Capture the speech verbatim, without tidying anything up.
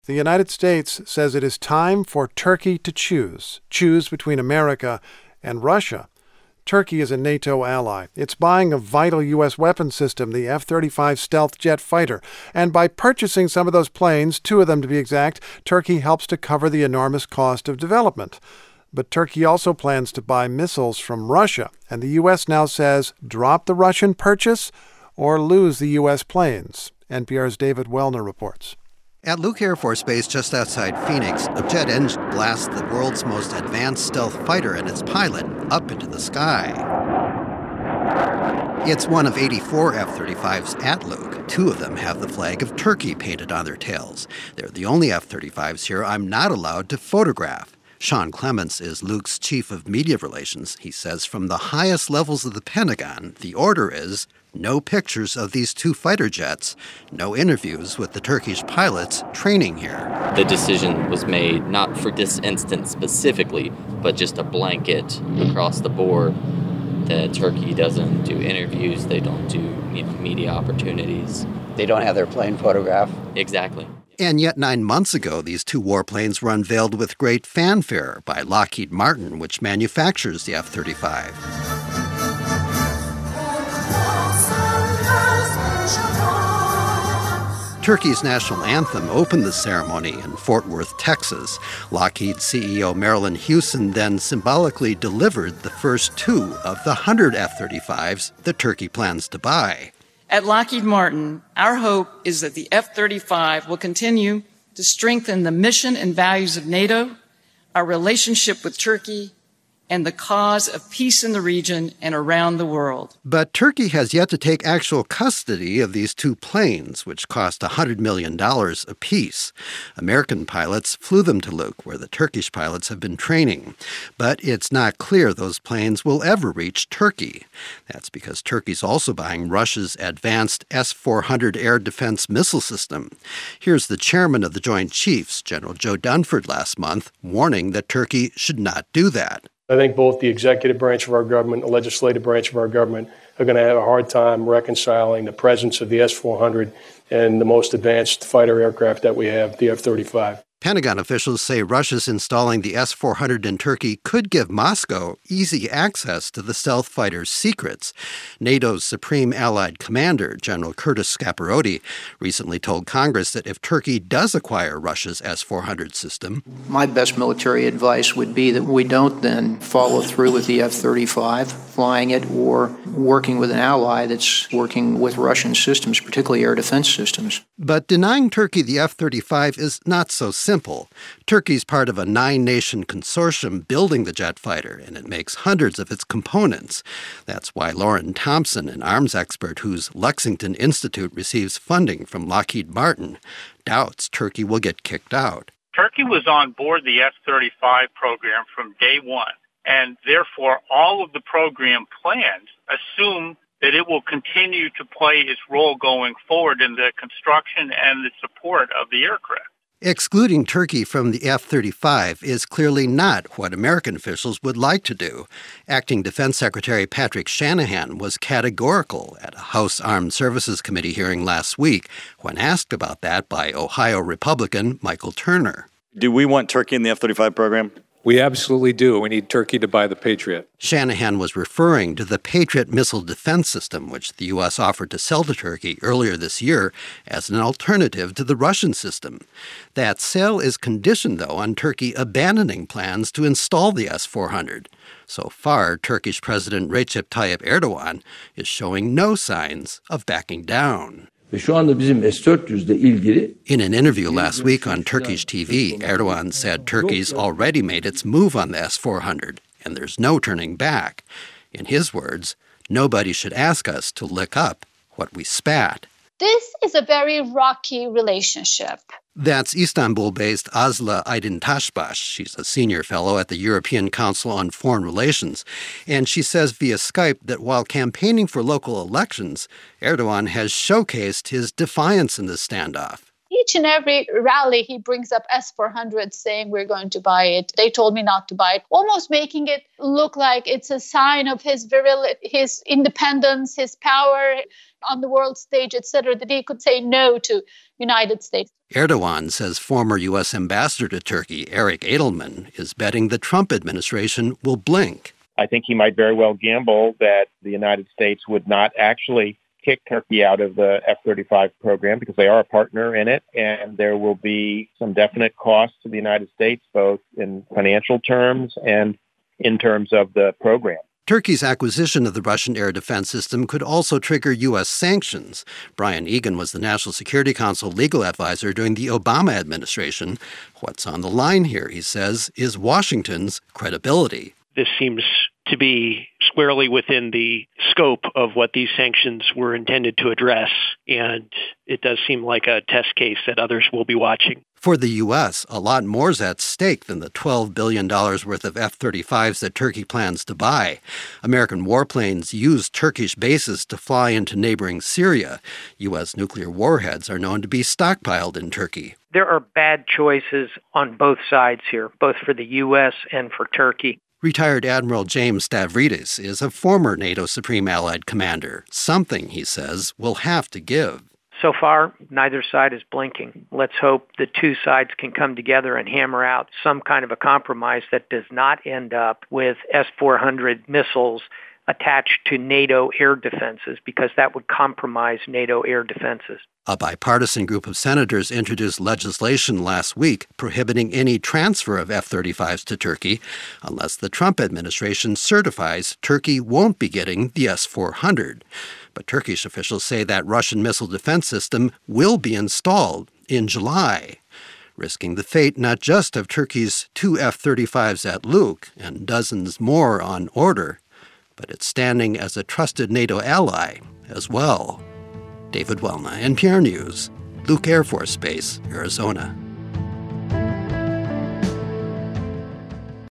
The United States says it is time for Turkey to choose, choose between America and Russia. Turkey is a NATO ally. It's buying a vital U S weapons system, the F thirty-five stealth jet fighter. And by purchasing some of those planes, two of them to be exact, Turkey helps to cover the enormous cost of development. But Turkey also plans to buy missiles from Russia. And the U S now says, drop the Russian purchase or lose the U S planes. N P R's David Wellner reports. At Luke Air Force Base just outside Phoenix, a jet engine blasts the world's most advanced stealth fighter and its pilot up into the sky. It's one of eighty-four F thirty-fives at Luke. Two of them have the flag of Turkey painted on their tails. They're the only F thirty-fives here I'm not allowed to photograph. Sean Clements is Luke's chief of media relations. He says from the highest levels of the Pentagon, the order is no pictures of these two fighter jets, no interviews with the Turkish pilots training here. The decision was made not for this instance specifically, but just a blanket across the board that Turkey doesn't do interviews, they don't do you know, media opportunities. They don't have their plane photographed. Exactly. And yet nine months ago, these two warplanes were unveiled with great fanfare by Lockheed Martin, which manufactures the F thirty-five. Turkey's national anthem opened the ceremony in Fort Worth, Texas. Lockheed C E O Marilyn Hewson then symbolically delivered the first two of the one hundred F thirty-fives that Turkey plans to buy. At Lockheed Martin, our hope is that the F thirty-five will continue to strengthen the mission and values of NATO, our relationship with Turkey, and the cause of peace in the region and around the world. But Turkey has yet to take actual custody of these two planes, which cost one hundred million dollars apiece. American pilots flew them to Luke, where the Turkish pilots have been training. But it's not clear those planes will ever reach Turkey. That's because Turkey's also buying Russia's advanced S four hundred air defense missile system. Here's the chairman of the Joint Chiefs, General Joe Dunford, last month, warning that Turkey should not do that. I think both the executive branch of our government and the legislative branch of our government are going to have a hard time reconciling the presence of the S four hundred and the most advanced fighter aircraft that we have, the F thirty-five. Pentagon officials say Russia's installing the S four hundred in Turkey could give Moscow easy access to the stealth fighter's secrets. NATO's supreme allied commander, General Curtis Scaparrotti, recently told Congress that if Turkey does acquire Russia's S four hundred system, my best military advice would be that we don't then follow through with the F thirty-five, flying it, or working with an ally that's working with Russian systems, particularly air defense systems. But denying Turkey the F thirty-five is not so simple. Simple. Turkey's part of a nine-nation consortium building the jet fighter, and it makes hundreds of its components. That's why Lauren Thompson, an arms expert whose Lexington Institute receives funding from Lockheed Martin, doubts Turkey will get kicked out. Turkey was on board the F thirty-five program from day one, and therefore all of the program plans assume that it will continue to play its role going forward in the construction and the support of the aircraft. Excluding Turkey from the F thirty-five is clearly not what American officials would like to do. Acting Defense Secretary Patrick Shanahan was categorical at a House Armed Services Committee hearing last week when asked about that by Ohio Republican Michael Turner. Do we want Turkey in the F thirty-five program? We absolutely do. We need Turkey to buy the Patriot. Shanahan was referring to the Patriot missile defense system, which the U S offered to sell to Turkey earlier this year as an alternative to the Russian system. That sale is conditioned, though, on Turkey abandoning plans to install the S four hundred. So far, Turkish President Recep Tayyip Erdogan is showing no signs of backing down. In an interview last week on Turkish T V, Erdogan said Turkey's already made its move on the S four hundred, and there's no turning back. In his words, nobody should ask us to lick up what we spat. This is a very rocky relationship. That's Istanbul-based Aslı Aydıntaşbaş. She's a senior fellow at the European Council on Foreign Relations. And she says via Skype that while campaigning for local elections, Erdogan has showcased his defiance in this standoff. He each and every rally, he brings up S four hundred saying we're going to buy it. They told me not to buy it, almost making it look like it's a sign of his virility, his independence, his power on the world stage, et cetera, that he could say no to United States. Erdogan says former U S ambassador to Turkey, Eric Edelman, is betting the Trump administration will blink. I think he might very well gamble that the United States would not actually kick Turkey out of the F thirty-five program because they are a partner in it, and there will be some definite costs to the United States, both in financial terms and in terms of the program. Turkey's acquisition of the Russian air defense system could also trigger U S sanctions. Brian Egan was the National Security Council legal advisor during the Obama administration. What's on the line here, he says, is Washington's credibility. This seems to be squarely within the scope of what these sanctions were intended to address, and it does seem like a test case that others will be watching. For the U S, a lot more's at stake than the twelve billion dollars worth of F thirty-fives that Turkey plans to buy. American warplanes use Turkish bases to fly into neighboring Syria. U S nuclear warheads are known to be stockpiled in Turkey. There are bad choices on both sides here, both for the U S and for Turkey. Retired Admiral James Stavridis is a former NATO Supreme Allied Commander. Something, he says, will have to give. So far, neither side is blinking. Let's hope the two sides can come together and hammer out some kind of a compromise that does not end up with S four hundred missiles attached to NATO air defenses, because that would compromise NATO air defenses. A bipartisan group of senators introduced legislation last week prohibiting any transfer of F thirty-fives to Turkey unless the Trump administration certifies Turkey won't be getting the S four hundred. But Turkish officials say that Russian missile defense system will be installed in July, risking the fate not just of Turkey's two F thirty-fives at Luke and dozens more on order, but its standing as a trusted NATO ally as well. David Welna, N P R News, Luke Air Force Base, Arizona.